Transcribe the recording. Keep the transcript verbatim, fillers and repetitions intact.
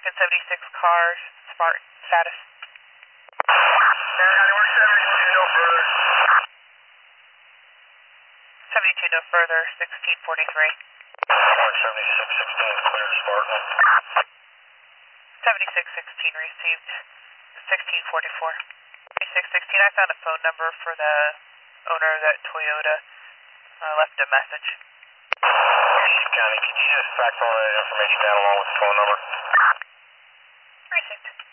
Lincoln seventy-six car, Spartan status. seventy-two no further, sixteen forty-three. seventy-six sixteen clear Spartan. seventy-six sixteen received, sixteen forty-four. seventy-six sixteen, I found a phone number for the owner of that Toyota. I left a message. County, could you just fax all that information down along with the phone number? Received.